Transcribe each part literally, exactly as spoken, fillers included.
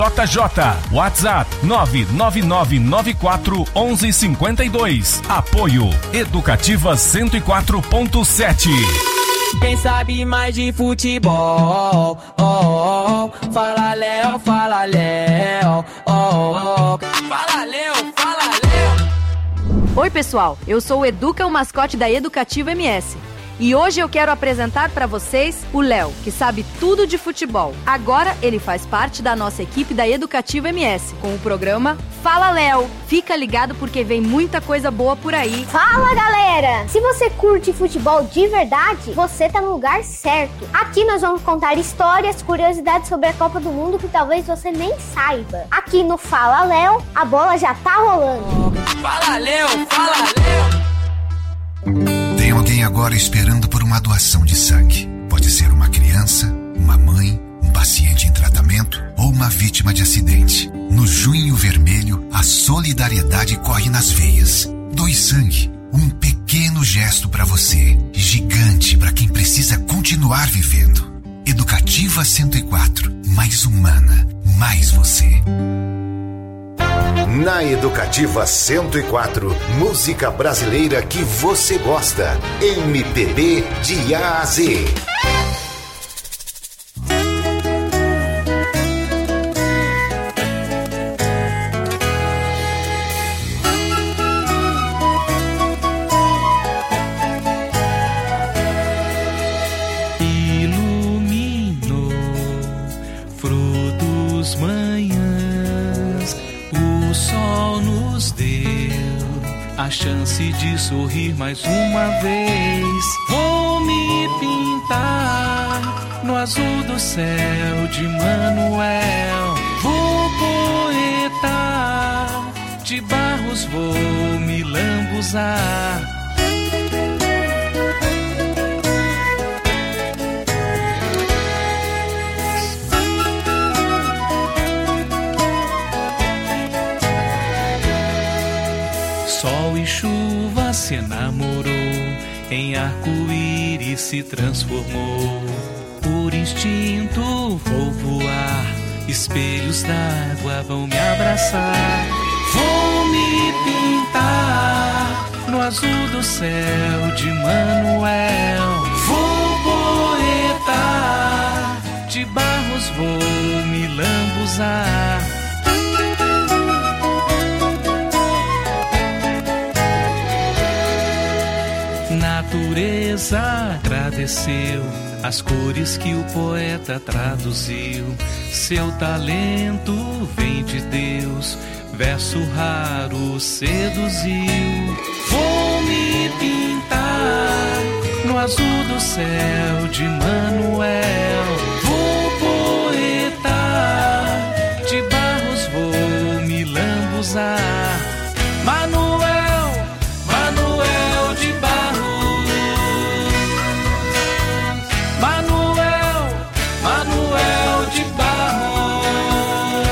J J, WhatsApp nove nove nove nove quatro um um cinco dois. Apoio Educativa cento e quatro ponto sete. Quem sabe mais de futebol, oh, oh, oh. Fala Léo, fala Léo, oh, oh, oh. Fala Léo, fala Léo. Oi pessoal, eu sou o Educa, o mascote da Educativa M S. E hoje eu quero apresentar para vocês o Léo, que sabe tudo de futebol. Agora ele faz parte da nossa equipe da Educativa M S, com o programa Fala Léo. Fica ligado porque vem muita coisa boa por aí. Fala galera! Se você curte futebol de verdade, você tá no lugar certo. Aqui nós vamos contar histórias, curiosidades sobre a Copa do Mundo que talvez você nem saiba. Aqui no Fala Léo, a bola já tá rolando. Fala Léo, fala Léo. Tem alguém agora esperando por uma doação de sangue. Pode ser uma criança, uma mãe, um paciente em tratamento ou uma vítima de acidente. No Junho Vermelho, a solidariedade corre nas veias. Doe sangue. Um pequeno gesto para você, gigante para quem precisa continuar vivendo. Educativa cento e quatro. Mais humana, mais você. Na Educativa cento e quatro, música brasileira que você gosta. M P B de A a Z. Iluminou frutos manhãs, o sol nos deu a chance de sorrir mais uma vez. Vou me pintar no azul do céu de Manuel. Vou poetar, de Barros vou me lambuzar. Sol e chuva se enamorou, em arco-íris se transformou. Por instinto vou voar, espelhos d'água vão me abraçar. Vou me pintar no azul do céu de Manuel. Vou poetar, de Barros vou me lambuzar. Natureza agradeceu as cores que o poeta traduziu. Seu talento vem de Deus, verso raro seduziu. Vou me pintar no azul do céu de Manuel. Vou poetar, de Barros vou me lambuzar. Manuel, Manuel de Barros. Manuel, Manuel de Barros.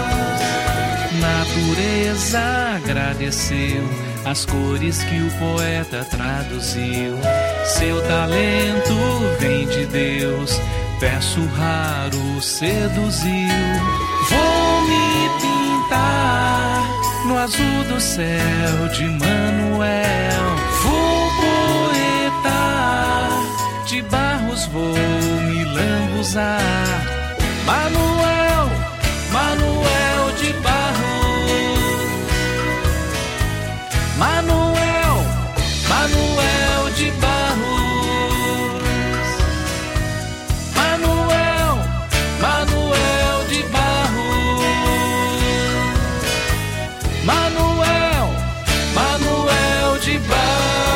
Natureza agradeceu as cores que o poeta traduziu. Seu talento vem de Deus, verso raro seduziu. Vou me pintar no azul do céu de Manuel. Vou poetar, de Barros vou me lambuzar. Manuel, Manuel de Barros. Manuel, Manuel de Barros. Manuel, Manuel de Barros. Manuel, Manuel de Barros.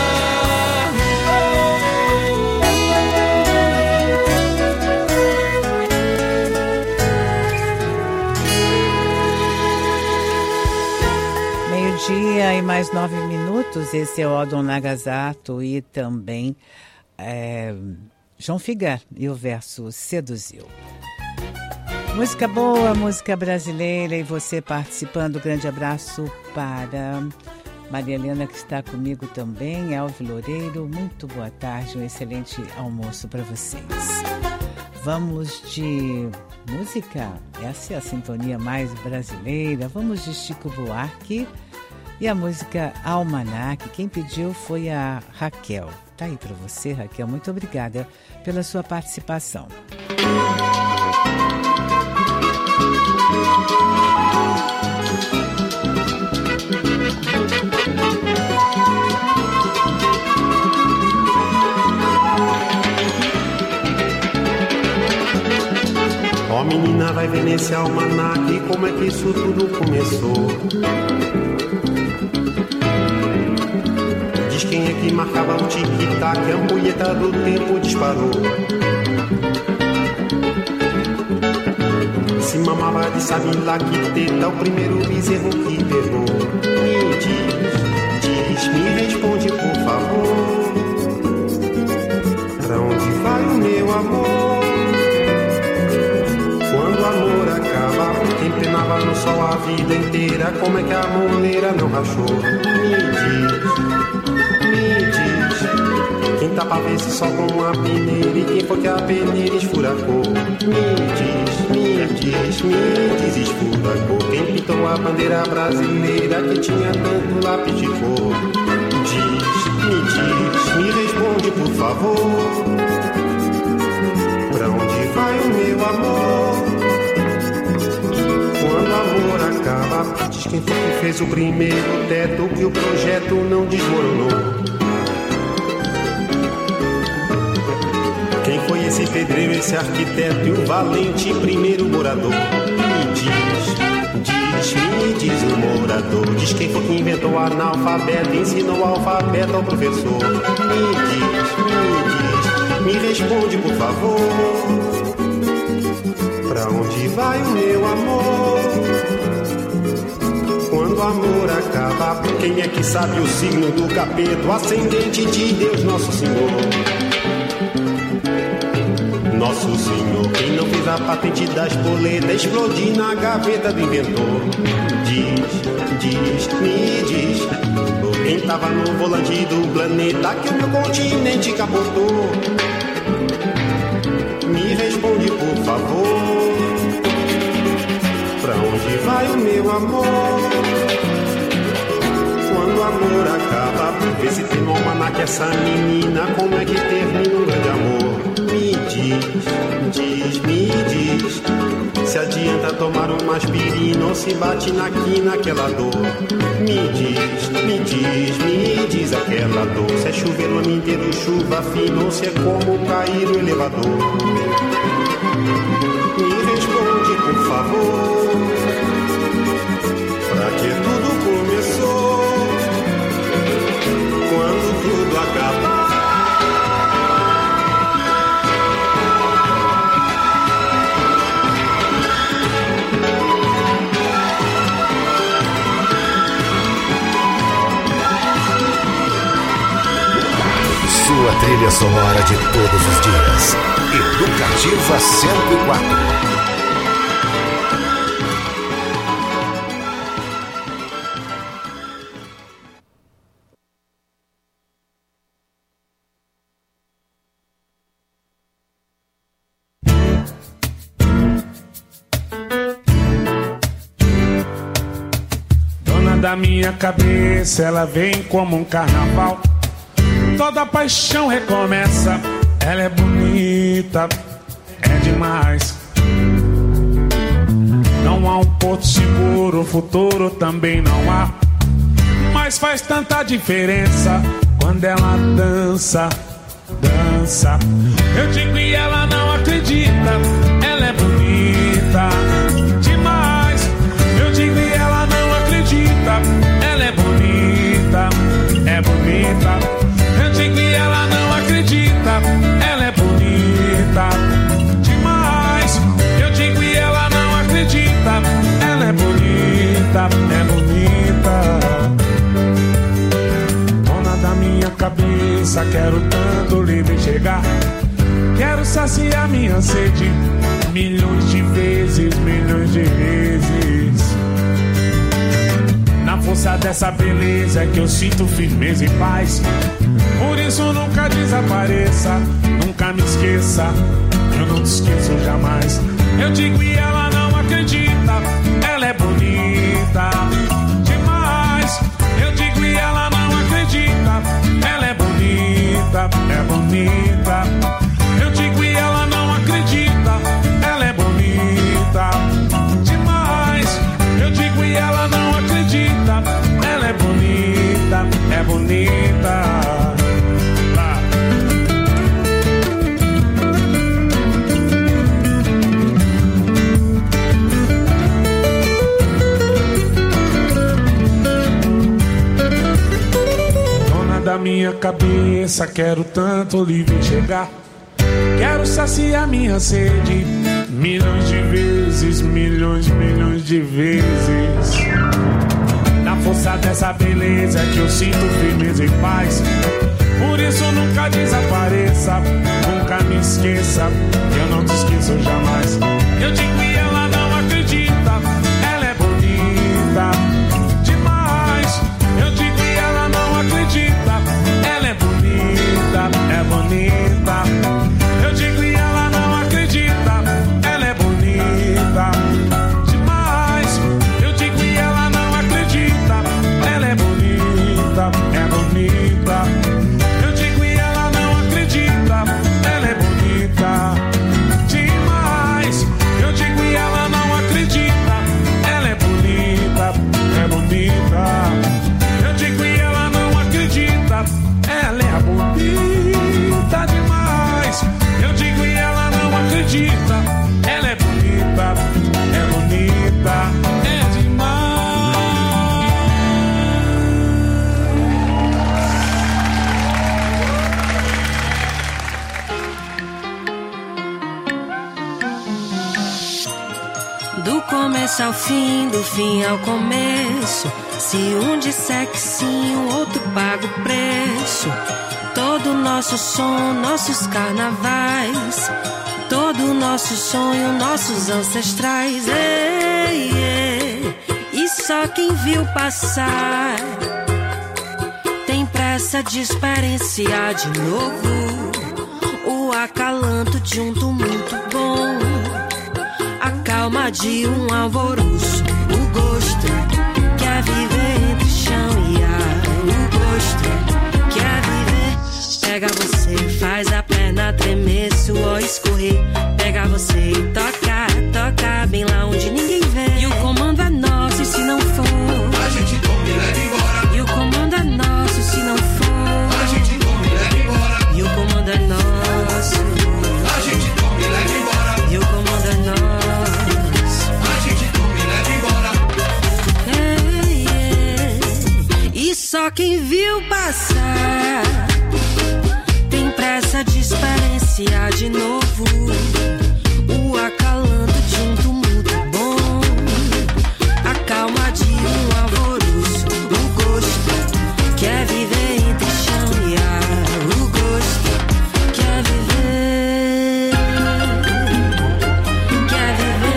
Dia e mais nove minutos, esse é o Odon Nagasato e também é, João Figar e o verso Seduziu. Música boa, música brasileira e você participando. Grande abraço para Maria Helena que está comigo também, Elvio Loureiro, muito boa tarde, um excelente almoço para vocês. vamos de música. Essa é a sintonia mais brasileira. Vamos de Chico Buarque e a música Almanac. Quem pediu foi a Raquel. Tá aí para você, Raquel. Muito obrigada pela sua participação. Ó, menina, vai ver nesse almanac como é que isso tudo começou. Diz quem é que marcava o tic-tac, a ampulheta do tempo disparou. Se mamava de sabe lá que teta, o primeiro bezerro que pegou. Me diz, diz, me responde por favor, pra onde vai o meu amor? Quando o amor acaba, quem penava no sol a vida inteira, como é que a moleira não rachou? Me diz, me diz, quem tá pra ver se só com uma peneira, e quem foi que a peneira esfuracou? Me diz, me diz, me diz, esfuracou. Quem pintou a bandeira brasileira que tinha tanto lápis de cor? Diz, me diz, me responde por favor, pra onde vai o meu amor? Quando o amor acaba, diz quem foi que fez o primeiro teto, que o projeto não desmoronou. Quem foi esse pedreiro, esse arquiteto e o valente primeiro morador? Me diz, diz, me diz o morador. Diz quem foi que inventou o analfabeto, ensinou o alfabeto ao professor. Me diz, me diz, me responde por favor, pra onde vai o meu amor? Quando o amor acaba, quem é que sabe o signo do capeta, o ascendente de Deus Nosso Senhor? Nosso Senhor, quem não fez a patente das boletas explodir na gaveta do inventor? Diz, diz, me diz, quem tava no volante do planeta que o meu continente capotou? Me responde por favor, pra onde vai o meu amor? Quando o amor acaba, vê se tem no almanac essa menina, como é que termina um grande amor? Me diz, diz, me diz, se adianta tomar uma aspirina ou se bate na quina aquela dor? Me diz, me diz, me diz aquela dor, se é chover o ano inteiro, chuva fina, ou se é como cair o elevador? Me responde por favor, pra que tudo começou? Quando tudo acabar, sua trilha sonora de todos os dias. Educativa cento e quatro. Dona da minha cabeça, ela vem como um carnaval. Toda paixão recomeça, ela é bonita, é demais. Não há um porto seguro, futuro também não há, mas faz tanta diferença quando ela dança, dança. Eu digo e ela não acredita, ela é bonita demais. Eu digo e ela não acredita, ela é bonita, é bonita. Eu digo e ela não acredita, ela é bonita demais. Eu digo e ela não acredita, ela é bonita, é bonita. Dona da minha cabeça, quero tanto livre chegar. Quero saciar minha sede, milhões dessa beleza é que eu sinto firmeza e paz. Por isso nunca desapareça, nunca me esqueça, eu não te esqueço jamais. Eu digo e ela não acredita, ela é bonita demais. Eu digo e ela não acredita, ela é bonita, é bonita. Eu digo e ela não acredita, ela é bonita demais. Eu digo e ela não acredita, ela é bonita, é bonita. Da minha cabeça, quero tanto livre chegar. Quero saciar minha sede milhões de vezes, milhões, milhões de vezes. Na força dessa beleza que eu sinto firmeza e paz. Por isso nunca desapareça, nunca me esqueça, eu não te esqueço jamais. Eu digo e ela não acredita, ela é bonita demais. Eu digo e ela não acredita, ela é bonita, é bonita. Eu digo e ela não acredita, ela é bonita demais. Eu digo e ela não acredita, ela é bonita, é bonita. Eu digo e ela não acredita, ela é bonita demais. Eu digo e ela não acredita, ela é bonita, é bonita. Eu digo e ela não acredita, ela é bonita demais. Eu digo e ela não acredita, ela é bonita, é bonita, é demais. Do começo ao fim, do fim ao começo. Se um disser que sim, o outro paga o preço. Todo nosso som, nossos carnavais. Todo nosso sonho, nossos ancestrais. Ei, ei, e só quem viu passar tem pressa de experienciar de novo o acalanto de um tumulto bom, a calma de um alvoroço, o gosto quer viver entre chão e ar. O gosto quer viver. Pega você, faz a perna tremer, suor escorrer. Pega você e toca, toca bem lá onde ninguém vê. E o comando é nosso, e se não for, a gente toma e leva embora. E o comando é nosso, e se não for, a gente toma e leva embora. E o comando é nosso, a gente toma e leva embora. E o comando é nosso, a gente toma e leva embora. E só quem viu passar tem pressa de experienciar de novo o acalanto de um tumulto bom, a calma de um alvoroço. O gosto quer viver entre chão e ar. O gosto quer viver, quer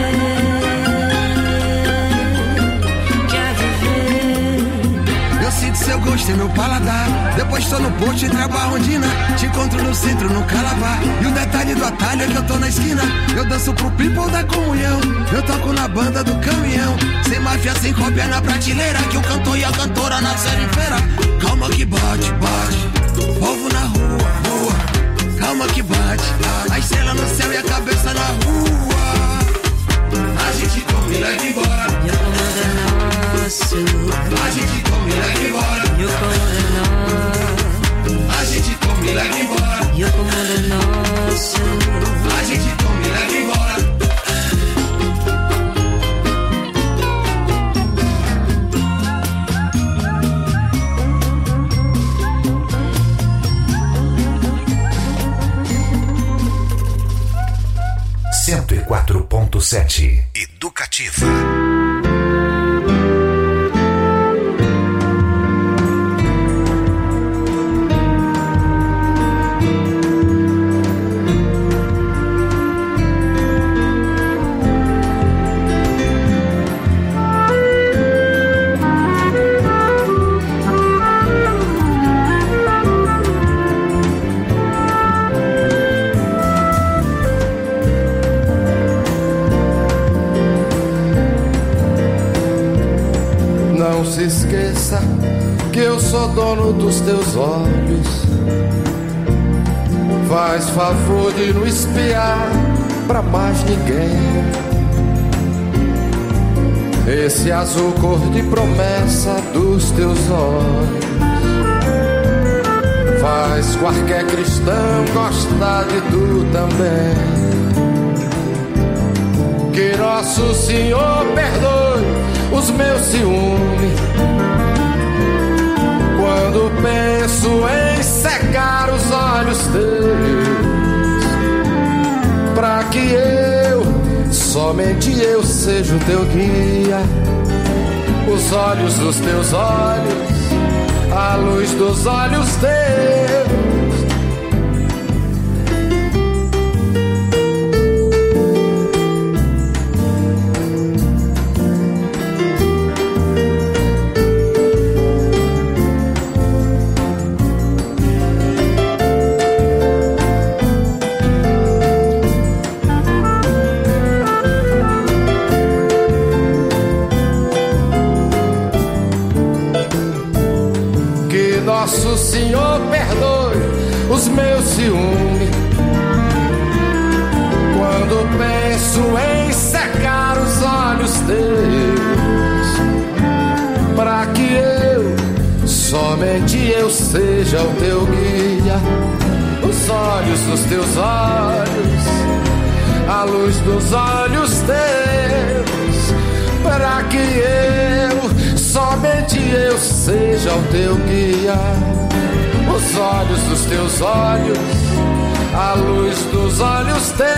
viver, quer viver. Eu sinto seu gosto em meu paladar. Depois tô no posto e trago a rondina. Te encontro no centro, no Calabar. E o detalhe do atalho é que eu tô na esquina. Eu danço pro people da comunhão. Eu toco na banda do caminhão. Sem máfia, sem cópia na prateleira. Que o cantor e a cantora nasceram em feira. Calma que bate, bate. Povo na rua, rua. Calma que bate. A estrela no céu e a cabeça na rua. A gente toma e leva embora. E o comando é nosso. A gente toma e leva embora. E o comando é nosso. A gente toma e leva embora. E o comando é nosso. A gente toma e leva embora. cento e quatro ponto sete Educativa. se esqueça que eu sou dono dos teus olhos. Faz favor de não espiar pra mais ninguém. Esse azul cor de promessa dos teus olhos faz qualquer cristão gostar de tu também. Que nosso Senhor perdoe os meus ciúmes quando penso em secar os olhos teus, pra que eu, somente eu, seja o teu guia. Os olhos dos teus olhos, a luz dos olhos teus. Nosso Senhor perdoe os meus ciúmes quando penso em secar os olhos teus, pra que eu, somente eu, seja o teu guia. Os olhos dos teus olhos, a luz dos olhos teus, pra que eu, somente eu, seja o teu guia. Os olhos dos teus olhos, a luz dos olhos teus.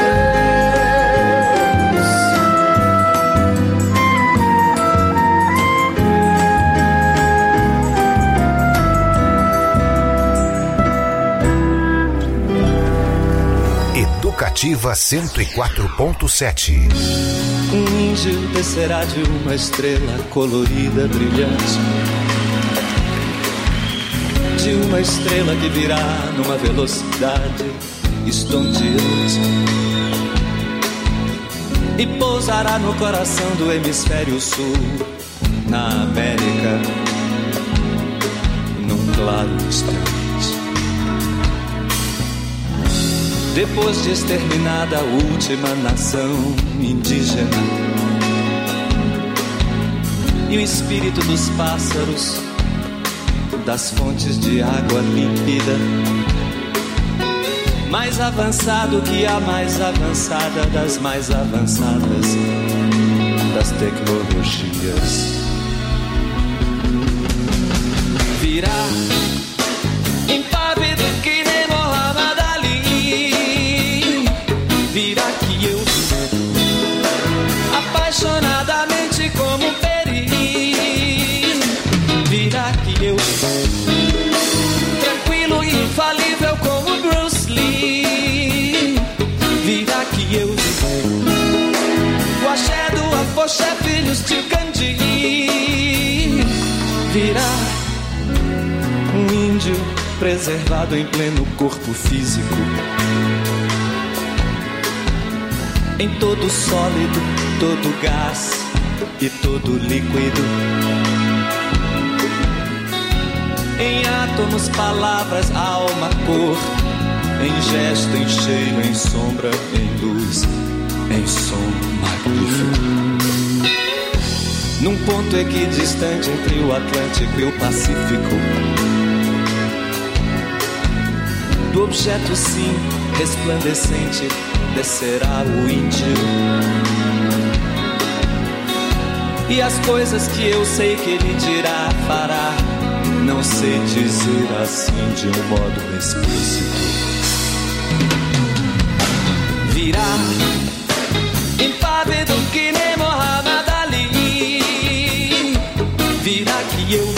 Educativa cento e quatro ponto sete. Um índio descerá de uma estrela colorida, brilhante, de uma estrela que virá numa velocidade estonteante e pousará no coração do hemisfério sul, na América, num claro instante. Depois de exterminada a última nação indígena e o espírito dos pássaros, das fontes de água límpida, mais avançado que a mais avançada das mais avançadas das tecnologias, virá impávido que nem Muhammad Ali, virá que eu, apaixonadamente como um peri, virá que eu, tranquilo e infalível como Bruce Lee, virá que eu, o axé do afoxé, filhos de Gandhi, virá um índio preservado em pleno corpo físico, em todo sólido, todo gás e todo líquido, em átomos, palavras, alma, cor, em gesto, em cheiro, em sombra, em luz, em som magnífico, num ponto equidistante entre o Atlântico e o Pacífico, do objeto sim resplandecente descerá o índio, e as coisas que eu sei que ele dirá, fará, não sei dizer assim de um modo explícito. Virá impávido que nem Muhammad Ali, virá que eu,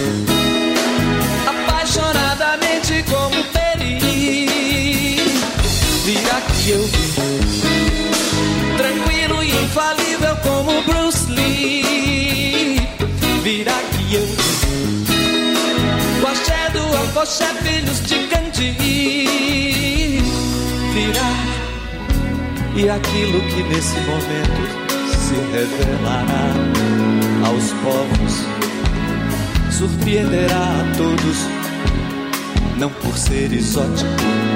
apaixonadamente como peri, virá que eu, tranquilo e infalível como Bruce Lee, virá que eu, o axé do afoxé, filhos de Gandhi, virá, e aquilo que nesse momento se revelará aos povos surpreenderá a todos, não por ser exótico,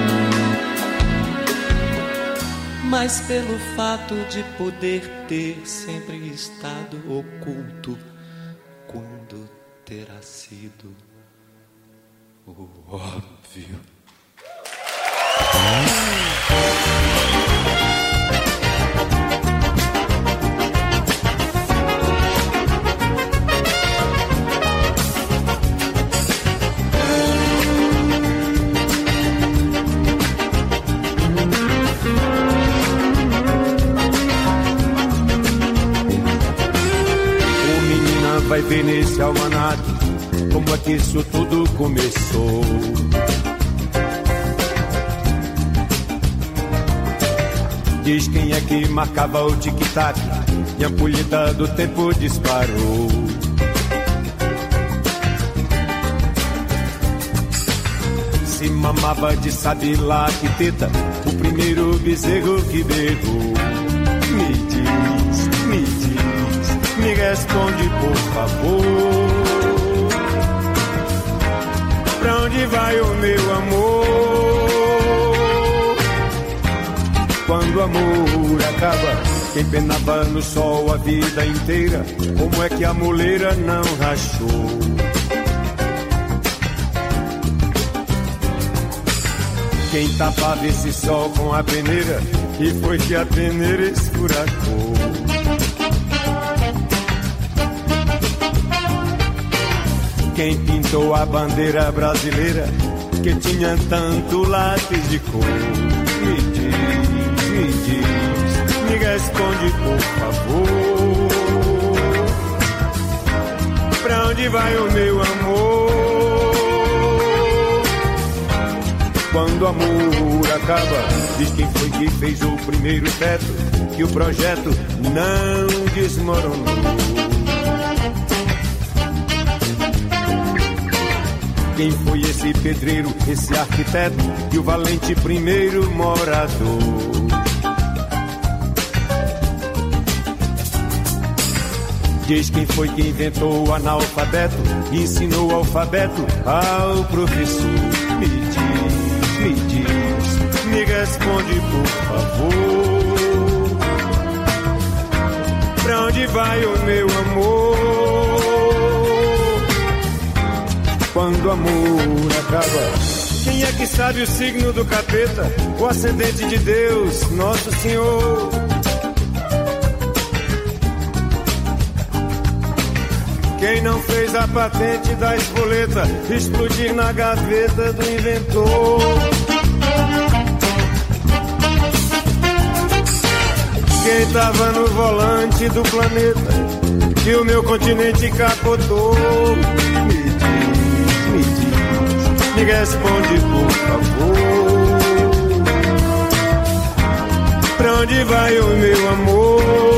mas pelo fato de poder ter sempre estado oculto quando terá sido o óbvio. Vai ver nesse almanaque como é que isso tudo começou. Diz quem é que marcava o tic-tac e a ampulheta do tempo disparou. Se mamava de sabe lá que teta o primeiro bezerro que berrou. Me diz, me diz, me responde por favor, pra onde vai o meu amor? Quando o amor acaba, quem penava no sol a vida inteira, como é que a moleira não rachou? Quem tapava esse sol com a peneira, e foi que a peneira esfuracou. Quem pintou a bandeira brasileira, que tinha tanto lápis de cor? Me diz, me diz, me responde por favor, pra onde vai o meu amor? Quando o amor acaba, diz quem foi que fez o primeiro teto, que o projeto não desmoronou. Quem foi esse pedreiro, esse arquiteto e o valente primeiro morador? Diz quem foi que inventou o analfabeto e ensinou o alfabeto ao professor. Me diz, me diz, me responde por favor, pra onde vai o meu amor? Quando o amor acaba, quem é que sabe o signo do capeta, o ascendente de Deus, nosso Senhor? Quem não fez a patente da espoleta explodir na gaveta do inventor? Quem tava no volante do planeta que o meu continente capotou? Me responde por favor, pra onde vai o meu amor?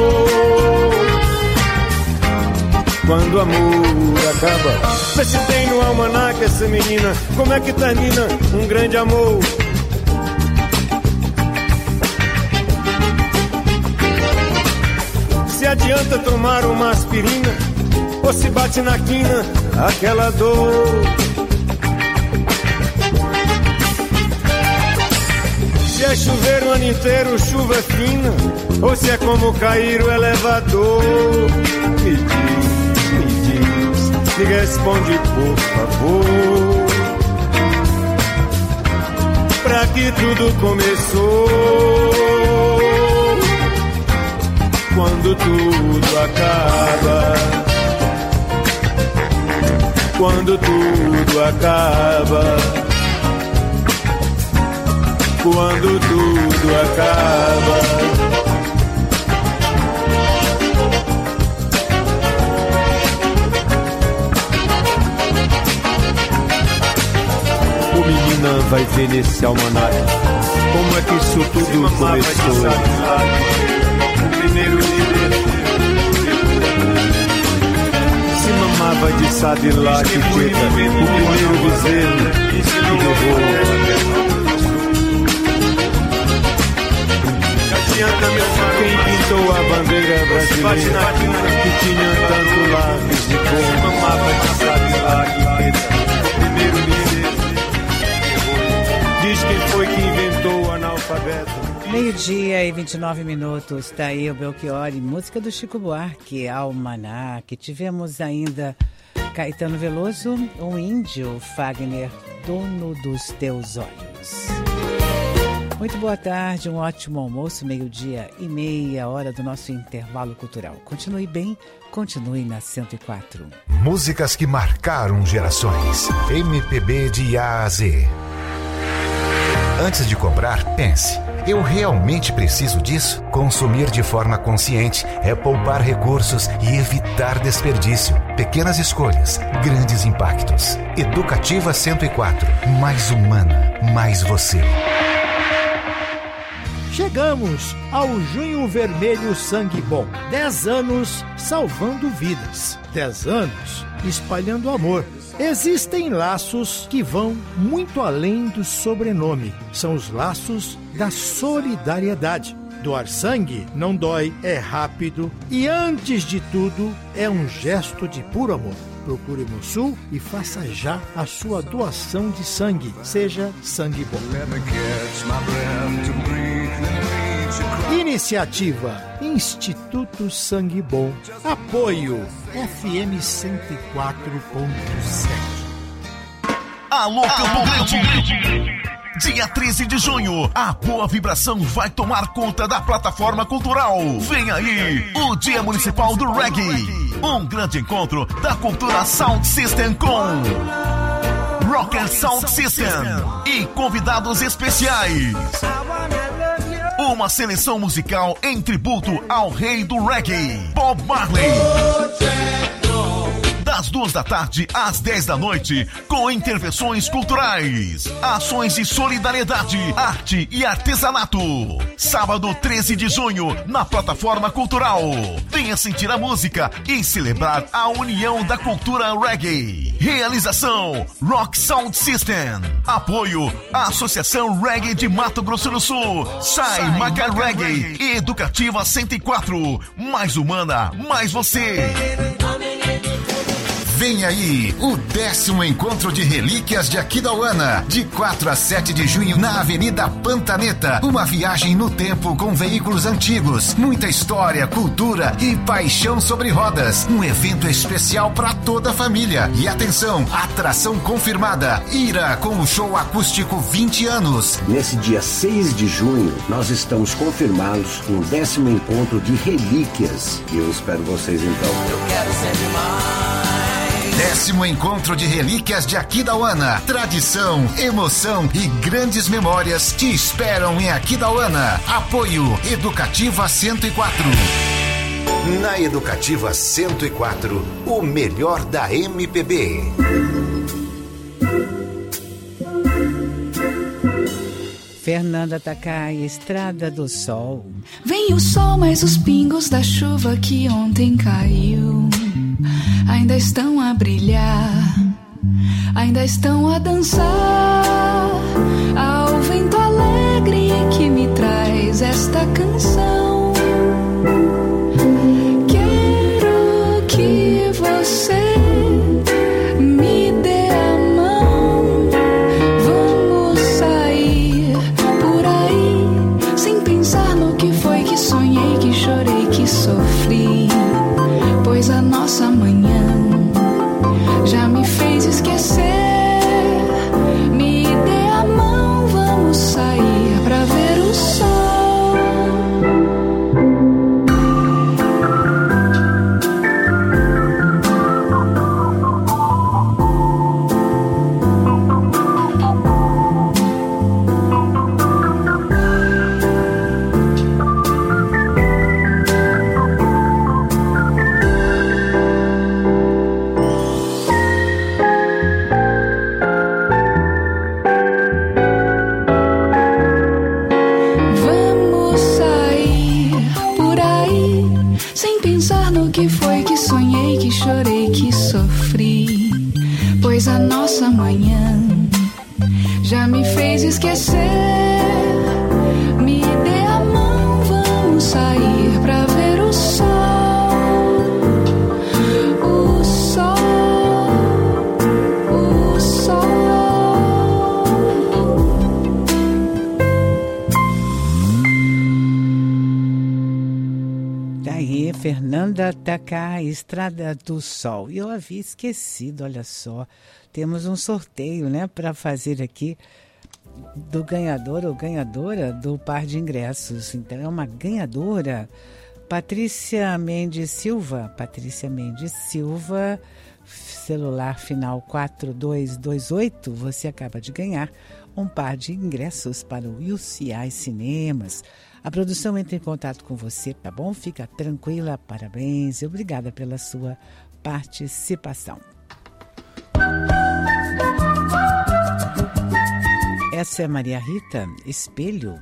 Quando o amor acaba, vê se tem no almanaque essa menina, como é que termina um grande amor? Se adianta tomar uma aspirina, ou se bate na quina aquela dor? Se é chover o ano inteiro, chuva fina, ou se é como cair o elevador? Me diz, me diz, me responde por favor, pra que tudo começou? Quando tudo acaba, quando tudo acaba, quando tudo acaba. O menina vai ver nesse almanaque como é que isso tudo começou. O primeiro se mamava de sabe lá que teta, o primeiro bezerro que levou. Quem pintou a bandeira brasileira, que tinha tanto lápis de cor, mamava de sabe lá Meio-dia e vinte e nove minutos, tá aí o Belchior e música do Chico Buarque, Almanac. Tivemos ainda Caetano Veloso, um índio, Fagner, Dono dos Teus Olhos. Muito boa tarde, um ótimo almoço, meio-dia e meia hora do nosso intervalo cultural. Continue bem, continue na cento e quatro. Músicas que marcaram gerações. M P B de A a Z. Antes de comprar, pense. Eu realmente preciso disso? Consumir de forma consciente é poupar recursos e evitar desperdício. Pequenas escolhas, grandes impactos. Educativa cento e quatro. Mais humana, mais você. Chegamos ao Junho Vermelho Sangue Bom. Dez anos salvando vidas. Dez anos espalhando amor. Existem laços que vão muito além do sobrenome. São os laços da solidariedade. Doar sangue não dói, é rápido e, antes de tudo, é um gesto de puro amor. Procure no Sul e faça já a sua doação de sangue. Seja sangue bom. Iniciativa Instituto Sangue Bom. Apoio F M cento e quatro ponto sete. Alô, Campo Grande! Dia treze de junho, a boa vibração vai tomar conta da plataforma cultural. Vem aí, o Dia Municipal do Reggae. Um grande encontro da cultura Sound System com Rock and Sound System e convidados especiais. Uma seleção musical em tributo ao rei do reggae, Bob Marley. Das duas da tarde às dez da noite, com intervenções culturais, ações de solidariedade, arte e artesanato. Sábado treze de junho, na plataforma cultural. Venha sentir a música e celebrar a união da cultura reggae. Realização Rock Sound System. Apoio à Associação Reggae de Mato Grosso do Sul, Sai Maca Reggae e Educativa cento e quatro. Mais humana, mais você. Vem aí o décimo encontro de relíquias de Aquidauana, de quatro a sete de junho na Avenida Pantaneta. Uma viagem no tempo com veículos antigos, muita história, cultura e paixão sobre rodas. Um evento especial para toda a família. E atenção, atração confirmada, Ira com o show acústico vinte anos. Nesse dia seis de junho, nós estamos confirmados no décimo encontro de relíquias. E eu espero vocês então. Eu quero sempre mais. Décimo encontro de relíquias de Aquidauana. Tradição, emoção e grandes memórias te esperam em Aquidauana. Apoio Educativa cento e quatro. Na Educativa cento e quatro, o melhor da M P B. Fernanda Takai, Estrada do Sol. Vem o sol, mas os pingos da chuva que ontem caiu ainda estão a brilhar, ainda estão a dançar ao vento alegre que me traz esta canção. Quero que você me dê a mão, vamos sair por aí sem pensar no que foi que sonhei, que chorei, que sofri, pois a nossa manhã já me fez esquecer. Me dê a mão, vamos sair pra ver o sol. Que foi que sonhei, que chorei, que sofri, pois a nossa manhã já me fez esquecer. Me dê a mão, vamos sair pra ver o sol. O sol, o sol. banda tá cá, Estrada do Sol. E eu havia esquecido, olha só. Temos um sorteio, né, para fazer aqui do ganhador ou ganhadora do par de ingressos. Então é uma ganhadora, Patrícia Mendes Silva. Patrícia Mendes Silva, celular final quatro dois dois oito. Você acaba de ganhar um par de ingressos para o U C I Cinemas. A produção entra em contato com você, tá bom? Fica tranquila, parabéns e obrigada pela sua participação. Essa é Maria Rita, Espelho.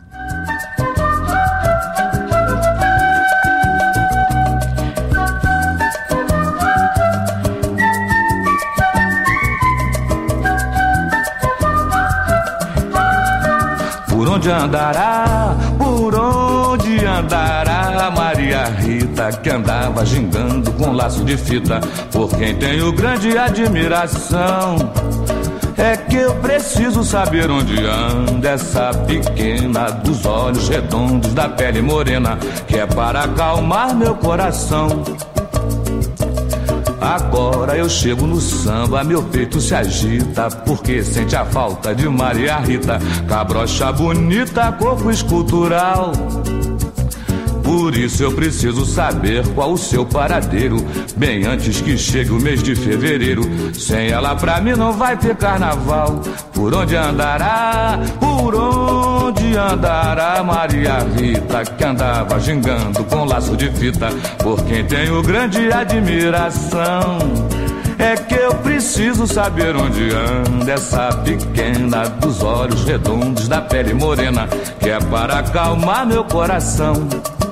Por onde andará, por onde andará Maria Rita, que andava gingando com laço de fita, por quem tenho grande admiração. É que eu preciso saber onde anda essa pequena, dos olhos redondos, da pele morena, que é para acalmar meu coração. Agora eu chego no samba, meu peito se agita, porque sente a falta de Maria Rita, cabrocha bonita, corpo escultural. Por isso eu preciso saber qual o seu paradeiro, bem antes que chegue o mês de fevereiro. Sem ela pra mim não vai ter carnaval. Por onde andará, por onde andará Maria Rita, que andava gingando com laço de fita, por quem tenho grande admiração. É que eu preciso saber onde anda essa pequena, dos olhos redondos, da pele morena, que é para acalmar meu coração.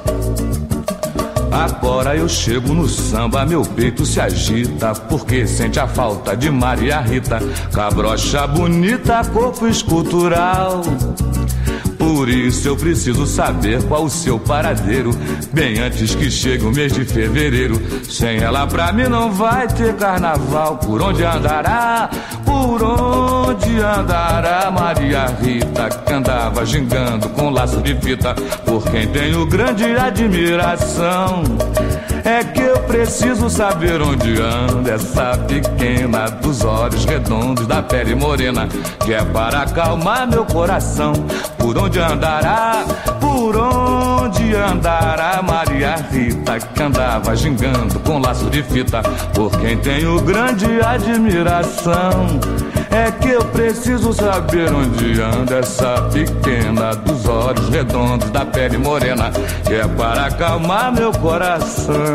Agora eu chego no samba, meu peito se agita, porque sente a falta de Maria Rita, cabrocha bonita, corpo escultural. Por isso eu preciso saber qual o seu paradeiro, bem antes que chegue o mês de fevereiro. Sem ela pra mim não vai ter carnaval. Por onde andará, por onde andará Maria Rita, que andava gingando com laço de fita, por quem tenho grande admiração. É que eu preciso saber onde anda essa pequena, dos olhos redondos, da pele morena, que é para acalmar meu coração. Por onde andará, por onde andará Maria Rita, que andava gingando com laço de fita, por quem tenho grande admiração. É que eu preciso saber onde anda essa pequena, dos olhos redondos, da pele morena, que é para acalmar meu coração.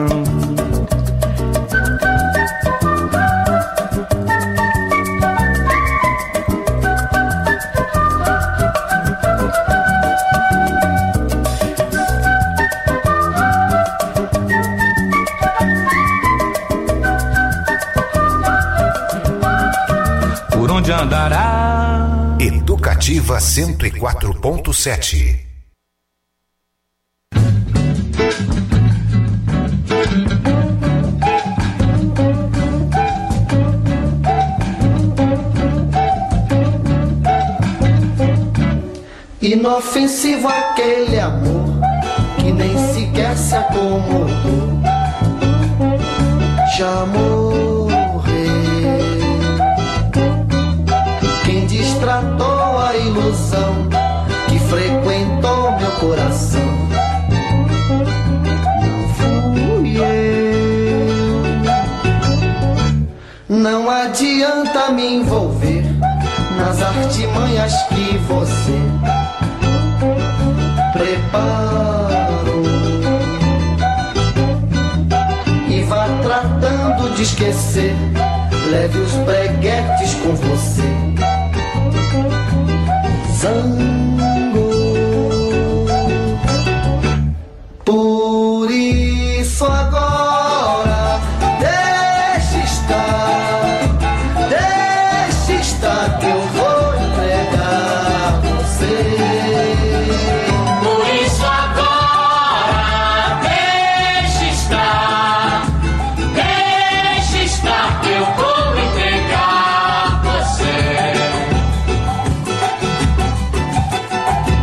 Por onde andará? Educativa cento e quatro ponto sete. Inofensivo aquele amor que nem sequer se acomodou. Já morreu quem distratou a ilusão que frequentou meu coração. Não fui eu. Não adianta me envolver nas artimanhas que você preparou e vá tratando de esquecer. Leve os breguetes com você. Zango. Por isso agora deixe estar, deixe estar que eu vou entregar você.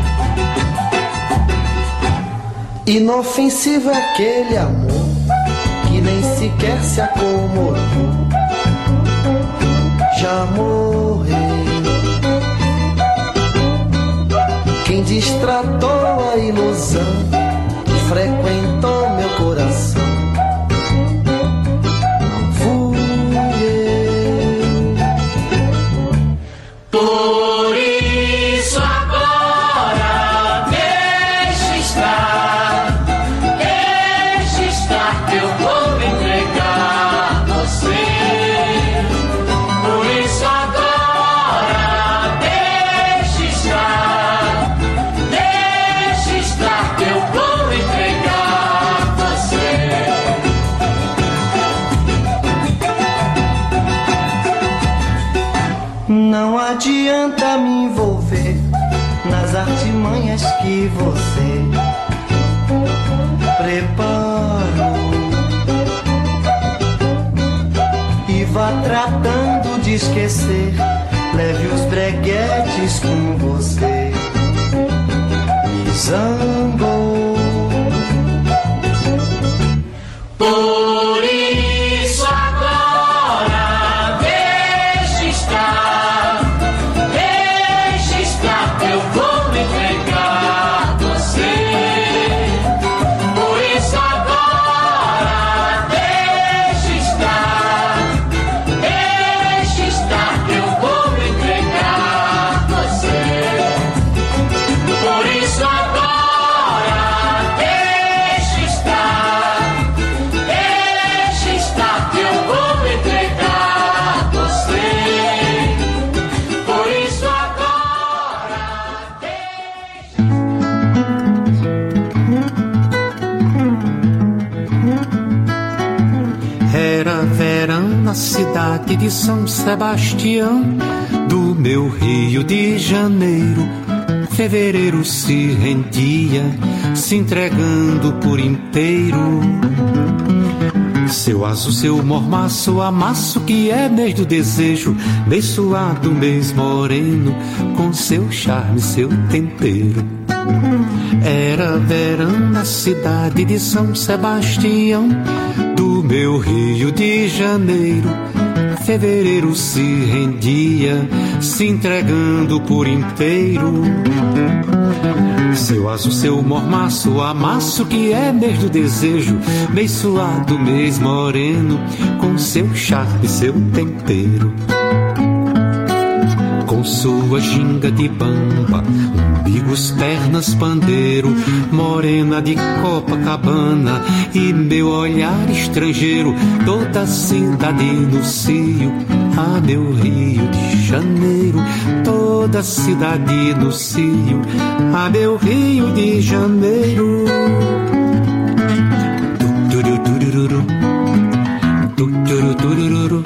Inofensivo é aquele amor se acomodou, já morreu. Quem destratou a ilusão que frequentou meu coração não fui eu. Por isso agora deixa estar, deixa estar que eu vou entregar você. Por isso agora deixa estar, deixa estar que eu vou entregar você. Não adianta me envolver nas artimanhas que você preparou e vá tratando de esquecer. Leve os breguetes com você. Me zangou. Por isso agora deixa estar, deixa estar que eu vou me entregar você. Por isso agora deixa estar, deixa estar que eu vou me entregar você. Por isso agora deixa estar, deixa estar que eu vou me entregar você. Por isso agora Era verão na cidade de São Sebastião, do meu Rio de Janeiro. Fevereiro se rendia, se entregando por inteiro. Seu aço, seu mormaço, amasso que é mês do desejo, mês suado, mês moreno, com seu charme, seu tempero. Era verão na cidade de São Sebastião, do meu Rio de Janeiro. Fevereiro se rendia, se entregando por inteiro. Seu aço, seu mormaço, amasso que é mês do desejo, mês suado, mês moreno, com seu charme, seu tempero. Com sua ginga de bamba, umbigos, pernas, pandeiro, morena de Copacabana e meu olhar estrangeiro, toda a cidade no cio, ah, meu Rio de Janeiro, toda a cidade no cio, ah, meu Rio de Janeiro. Tururururu, tururururu,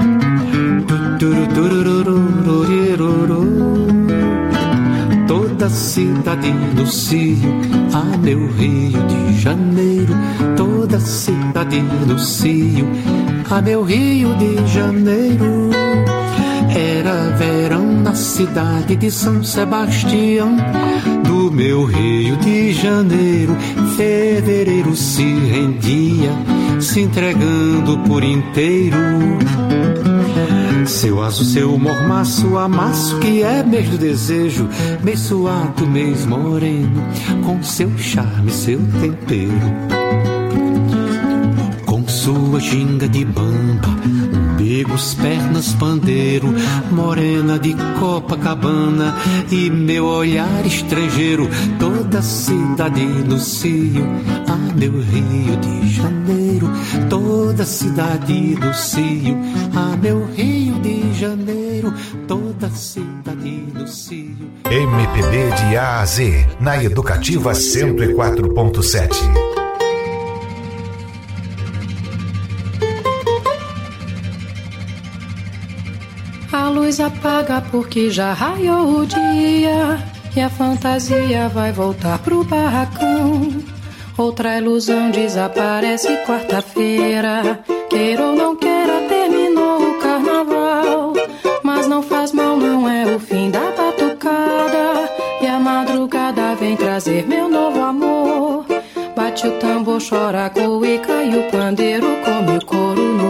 toda a cidade do cio, ah, meu Rio de Janeiro, toda a cidade do cio, ah, meu Rio de Janeiro. Era verão na cidade de São Sebastião, do meu Rio de Janeiro. Fevereiro se rendia, se entregando por inteiro. Seu aço, seu mormaço, amasso que é mês do desejo, mês suado, mês moreno, com seu charme, seu tempero. Com sua ginga de bamba, umbigos, pernas, pandeiro, morena de Copacabana e meu olhar estrangeiro, toda a cidade no cio, ah, meu Rio de Janeiro, toda a cidade no cio, ah, meu Rio de Janeiro, toda a cidade no cio. M P B de A a Z, na Educativa cento e quatro ponto sete. A luz apaga porque já raiou o dia e a fantasia vai voltar pro barracão. Outra ilusão desaparece quarta-feira. Queira ou não queira, terminou o carnaval. Mas não faz mal, não é o fim da batucada. E a madrugada vem trazer meu novo amor. Bate o tambor, chora a cuíca e o pandeiro come o couro no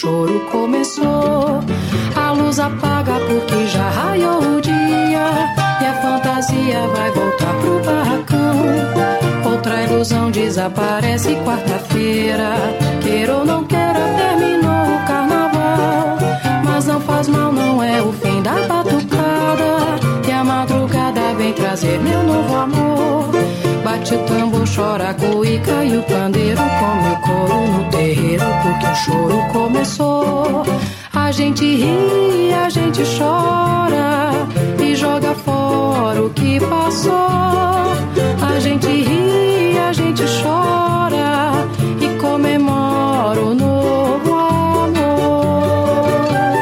choro começou. A luz apaga porque já raiou o dia e a fantasia vai voltar pro barracão. Outra ilusão desaparece quarta-feira. Queira ou não queira, terminou o carnaval. Mas não faz mal, não é o fim da batucada. E a madrugada vem trazer meu novo amor. Bate o tambor, chora a cuíca e o pandeiro come o couro no terreiro, porque o choro começou. A gente ri, a gente chora e joga fora o que passou. A gente ri, a gente chora e comemora o novo amor.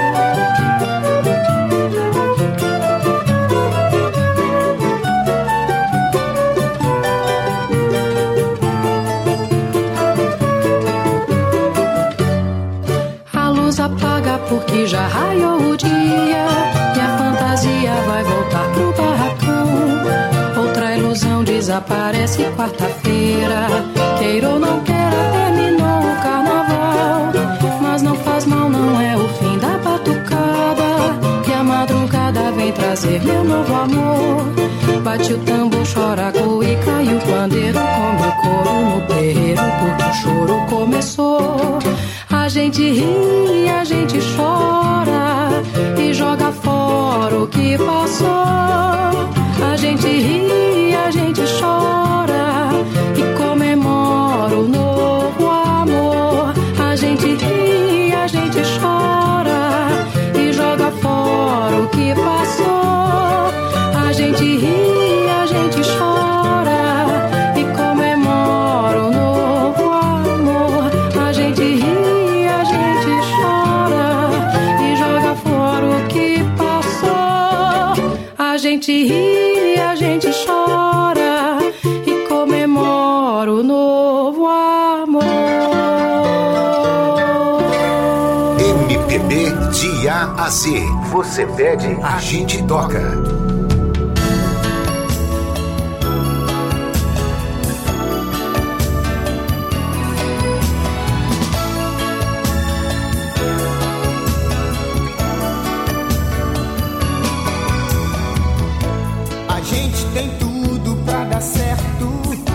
A luz apaga porque já raiou o dia e a fantasia vai voltar pro barracão. Outra ilusão desaparece quarta-feira. Queira ou não queira, terminou o carnaval. Mas não faz mal, não é o fim da batucada. Que a madrugada vem trazer meu novo amor. Bate o tambor, chora a cuíca e o pandeiro come o couro no terreiro, porque o choro começou. A gente ri, a gente chora e joga fora o que passou. A gente ri, a gente chora e comemora o novo amor. A gente ri, a gente chora e joga fora o que passou. A gente ri, a gente chora e comemora o novo amor. A gente ri, a gente chora e joga fora o que passou. A gente ri, a gente chora e comemora o novo amor. M P B de A a Z. Você pede, a gente toca. A gente tem tudo pra dar certo.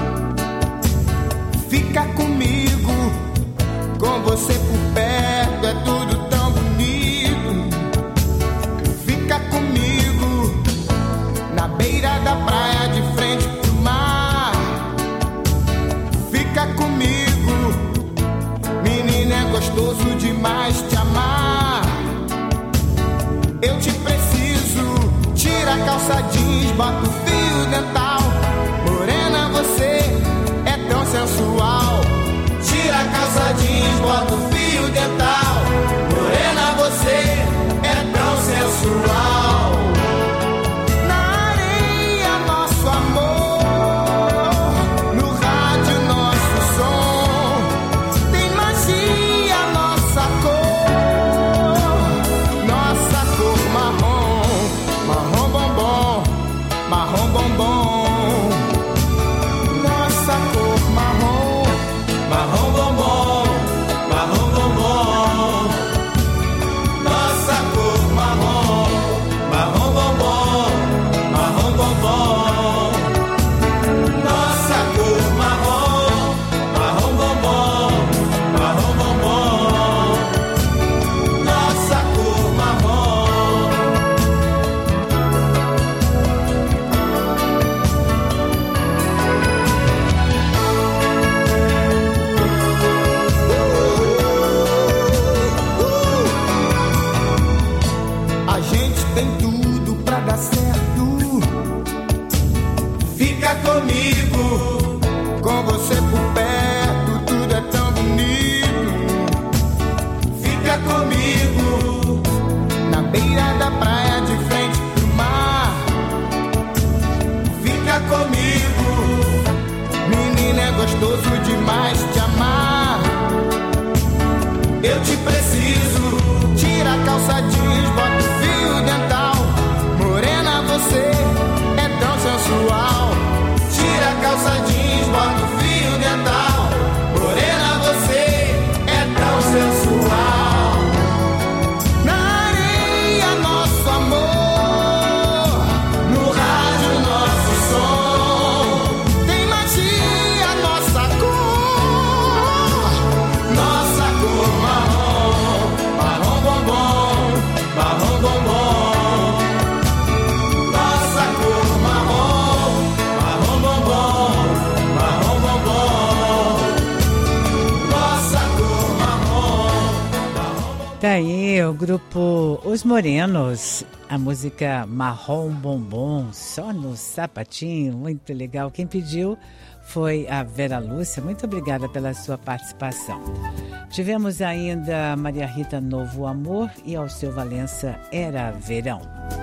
Fica comigo, com você por perto é tudo tão bonito. Fica comigo, na beira da praia de frente pro mar. Fica comigo, menina, é gostoso demais te amar. Eu te preciso, tira a calça jeans, bota o fio dental. Morena, você é tão sensual. Tira a calça jeans, bota o fio dental. Morena, você é tão sensual. Na areia, nosso amor. No rádio, nosso som. Tem magia, nossa cor. Nossa cor marrom. Marrom bombom, marrom bombom. Nossa cor marrom, marrom bombom, marrom bombom. Nossa cor marrom, marrom bombom, marrom bombom. Nossa cor marrom, marrom bombom, marrom bombom. Nossa cor marrom. A gente tem tudo pra dar certo. Fica comigo, com você por perto, tudo é tão bonito. Fica comigo, na beira da praia de frente pro mar. Fica comigo, menina, é gostoso demais te amar. Eu te preciso, tira a calça jeans, bota o fio dental. Morena, você é tão sensual. Tira a calça jeans, bota o fio dental. Morena, você é tão sensual. Tá aí o grupo Os Morenos, a música Marrom Bombom, só no sapatinho, muito legal. Quem pediu foi a Vera Lúcia, muito obrigada pela sua participação. Tivemos ainda Maria Rita Novo Amor e Alceu Valença Era Verão.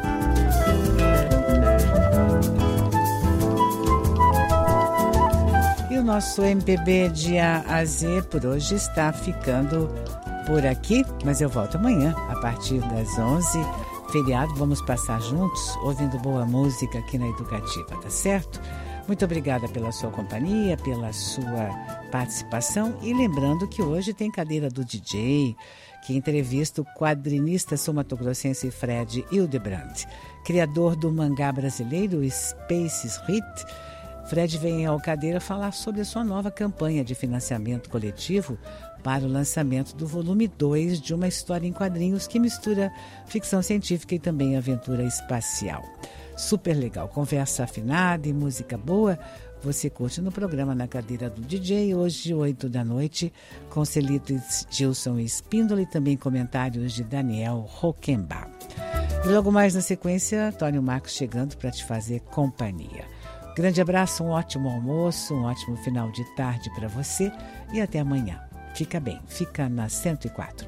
E o nosso M P B de A a Z por hoje está ficando por aqui, mas eu volto amanhã a partir das onze. Feriado, vamos passar juntos ouvindo boa música aqui na Educativa, tá certo? Muito obrigada pela sua companhia, pela sua participação e lembrando que hoje tem cadeira do D J, que entrevista o quadrinista sul-mato-grossense Fred Hildebrand, criador do mangá brasileiro Spaces Hit. Fred vem ao Cadeira falar sobre a sua nova campanha de financiamento coletivo para o lançamento do volume dois de uma história em quadrinhos que mistura ficção científica e também aventura espacial. Super legal, conversa afinada e música boa. Você curte no programa Na Cadeira do D J, hoje, oito da noite, com Celito Gilson Espíndola e também comentários de Daniel Roquembar. E logo mais na sequência, Antônio Marcos chegando para te fazer companhia. Grande abraço, um ótimo almoço, um ótimo final de tarde para você e até amanhã. Fica bem, fica na cento e quatro.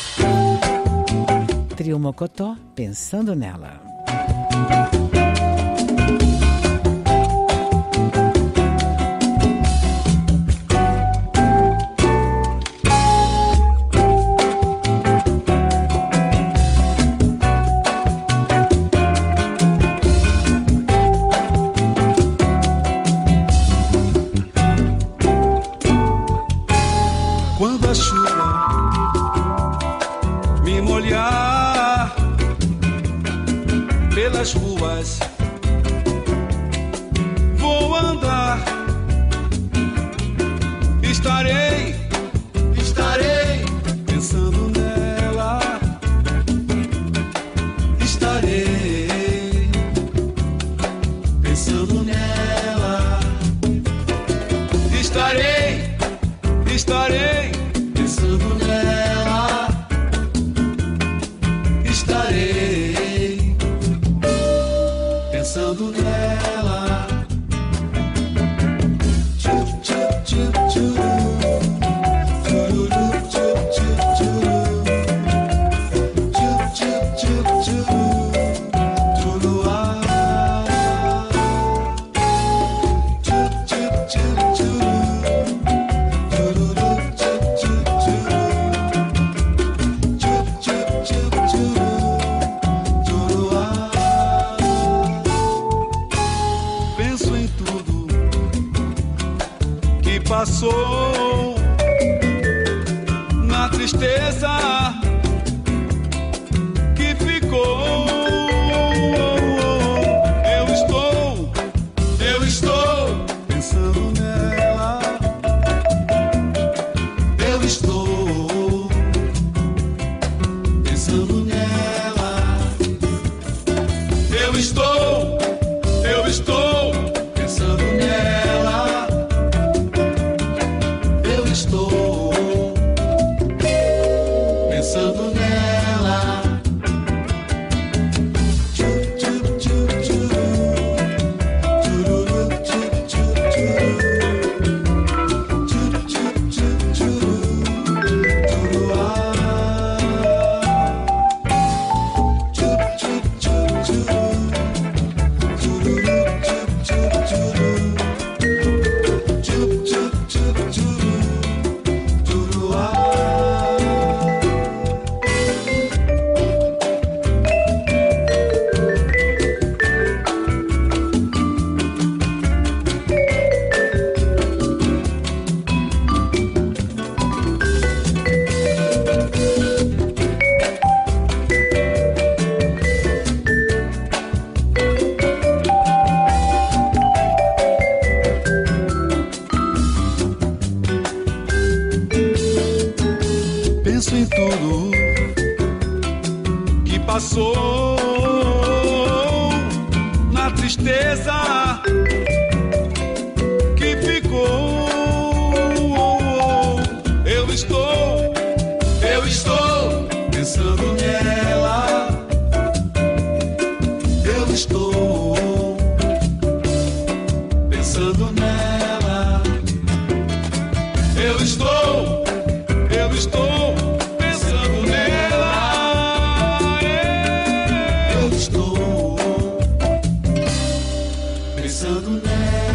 Trio Mocotó, pensando nela. Quando a chuva me molhar pelas ruas, vou andar, estarei, estarei pensando nela, estarei pensando nela, estarei, estarei pensando nela, estarei pensando nela. Tchup, tchup, tchup, tchup. Tchururu, tchup, tchup, tchup. Tchup, tchup, tchup, tchup. Tchuruá. Tchup, tchup, tchup, tchup. Tchururu, tchup, tchup, tchup. Tchup, tchup, tchup, tchup. Tchuruá. Penso em tudo que passou, na tristeza que ficou. Eu estou, eu estou pensando nela. Eu estou pensando nela. Eu estou, eu estou pensando nela. Eu estou pensando nela. Tchup, tchup, tchup, tchup. Tchururu, tchup, tchup, tchup. Tchup, tchup, tchup, tchup. Tchuruá. Tchup, tchup, tchup, tchup. Tchururu, tchup, tchup, tchup. Tchup, tchup, tchup, tchup. Tchuruá. Penso em tudo que passou, na tristeza que ficou. Eu estou, eu estou pensando nela. Eu estou pensando nela. Eu estou, eu estou pensando nela. Eu estou pensando nela.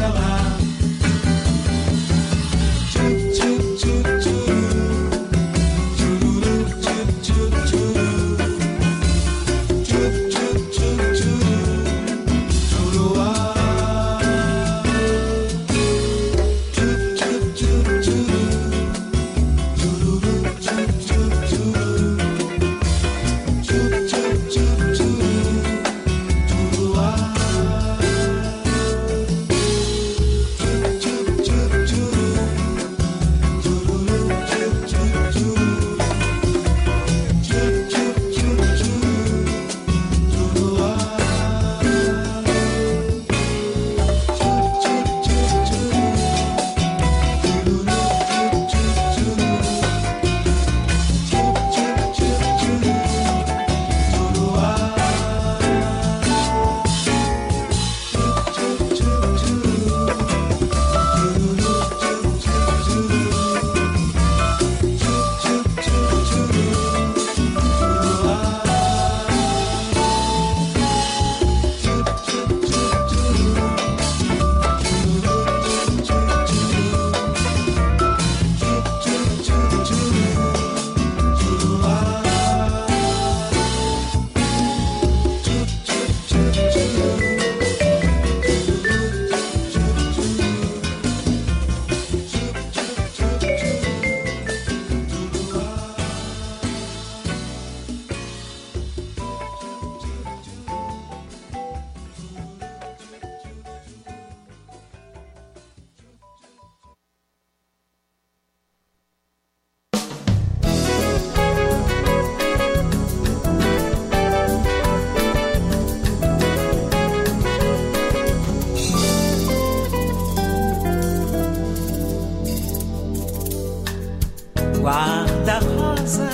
Guarda-rosa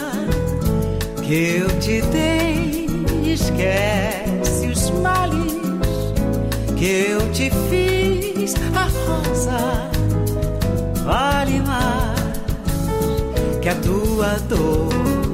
que eu te dei, esquece os males que eu te fiz. A rosa vale mais que a tua dor.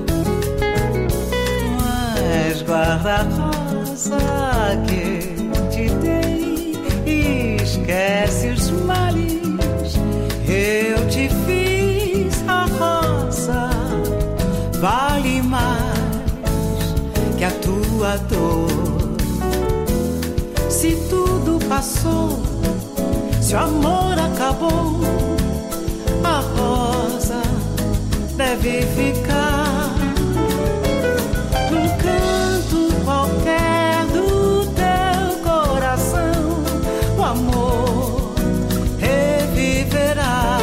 Mas guarda-rosa que eu te dei, esquece os males que eu te fiz. A rosa vale mais que a tua dor. Se tudo passou, se o amor acabou, a rosa deve ficar num canto qualquer do teu coração. O amor reviverá.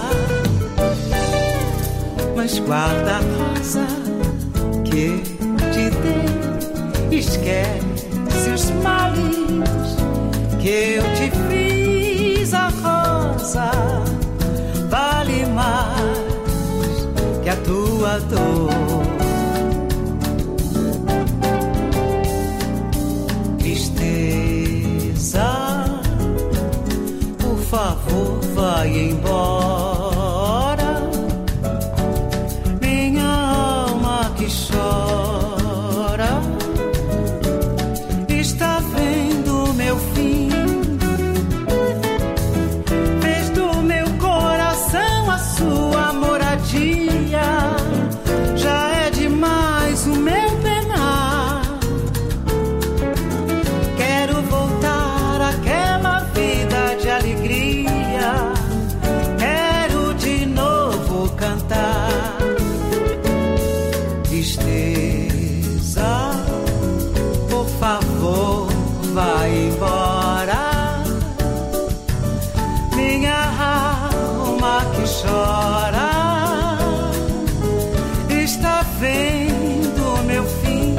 Mas guarda a rosa que te dei, esquece os males que eu te fiz. A rosa vale mais que a tua dor. Tristeza, por favor, vai embora. Chora, está vendo meu fim, fez do meu coração a sua moradia. Já é demais o meu penar. Quero voltar àquela vida de alegria. Quero de novo cantar. Tristeza, por favor, vai embora. Minha alma que chora está vendo meu fim,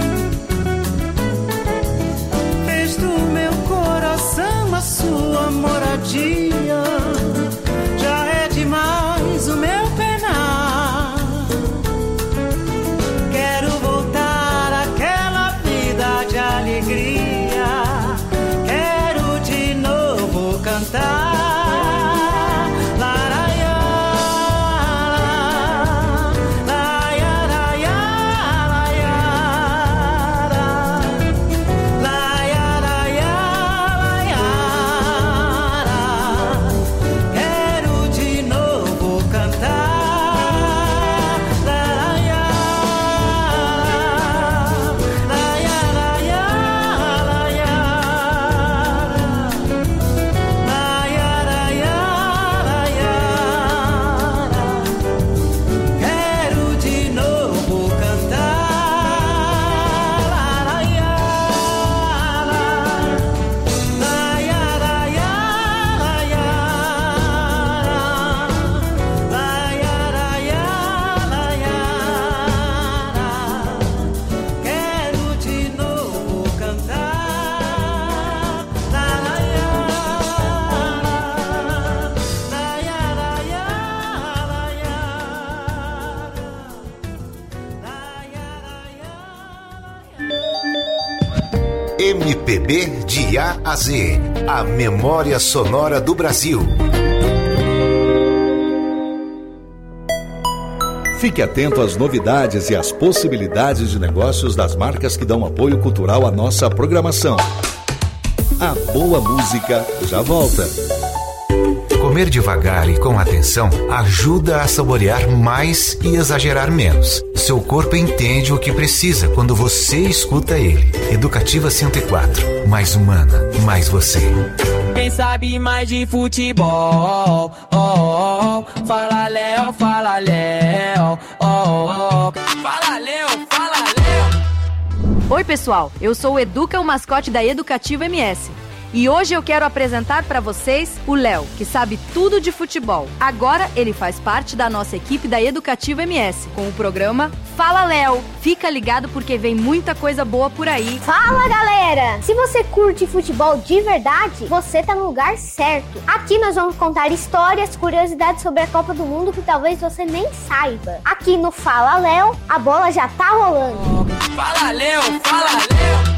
fez do meu coração a sua moradia. Já é demais o meu penar. Quero voltar M P B de A a Z. A memória sonora do Brasil. Fique atento às novidades e às possibilidades de negócios das marcas que dão apoio cultural à nossa programação. A boa música já volta. Comer devagar e com atenção ajuda a saborear mais e exagerar menos. Seu corpo entende o que precisa quando você escuta ele. Educativa cento e quatro. Mais humana, mais você. Quem sabe mais de futebol, oh, oh, oh. Fala Léo, fala Léo, oh, oh, oh. Fala Léo, fala Léo. Oi pessoal, eu sou o Educa, o mascote da Educativa M S. E hoje eu quero apresentar para vocês o Léo, que sabe tudo de futebol. Agora ele faz parte da nossa equipe da Educativa M S, com o programa Fala Léo. Fica ligado porque vem muita coisa boa por aí. Fala galera! Se você curte futebol de verdade, você tá no lugar certo. Aqui nós vamos contar histórias, curiosidades sobre a Copa do Mundo que talvez você nem saiba. Aqui no Fala Léo, a bola já tá rolando. Fala Léo, fala Léo.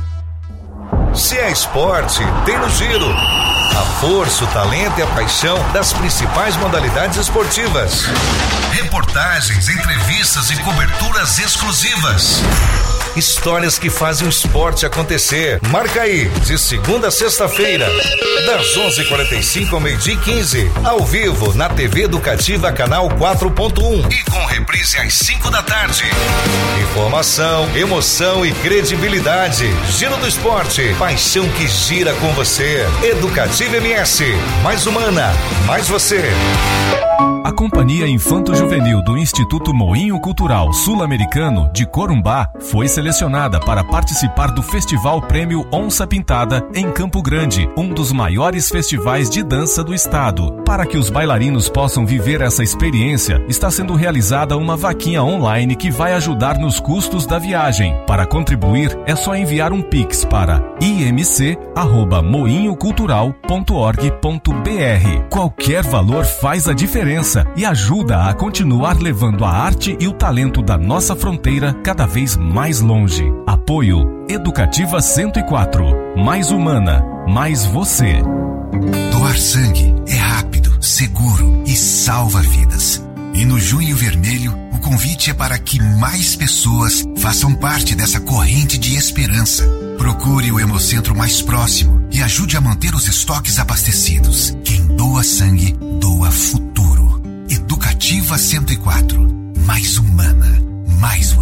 Se é esporte, tem no Giro. A força, o talento e a paixão das principais modalidades esportivas. Reportagens, entrevistas e coberturas exclusivas. Histórias que fazem o esporte acontecer. Marca aí, de segunda a sexta-feira, das onze e quarenta e cinco ao meio-dia e quinze, ao vivo na T V Educativa Canal quatro ponto um e com reprise às cinco da tarde. Informação, emoção e credibilidade. Giro do Esporte, paixão que gira com você. Educativa M S, mais humana, mais você. A Companhia Infanto-Juvenil do Instituto Moinho Cultural Sul-Americano de Corumbá foi selecionada para participar do Festival Prêmio Onça Pintada em Campo Grande, um dos maiores festivais de dança do estado. Para que os bailarinos possam viver essa experiência, está sendo realizada uma vaquinha online que vai ajudar nos custos da viagem. Para contribuir, é só enviar um Pix para i m c arroba moinho cultural ponto org ponto b r. Qualquer valor faz a diferença e ajuda a continuar levando a arte e o talento da nossa fronteira cada vez mais longe. Apoio Educativa cento e quatro. Mais humana, mais você. Doar sangue é rápido, seguro e salva vidas. E no Junho Vermelho, o convite é para que mais pessoas façam parte dessa corrente de esperança. Procure o Hemocentro mais próximo e ajude a manter os estoques abastecidos. Quem doa sangue, doa futuro. Educativa cento e quatro. Mais humana, mais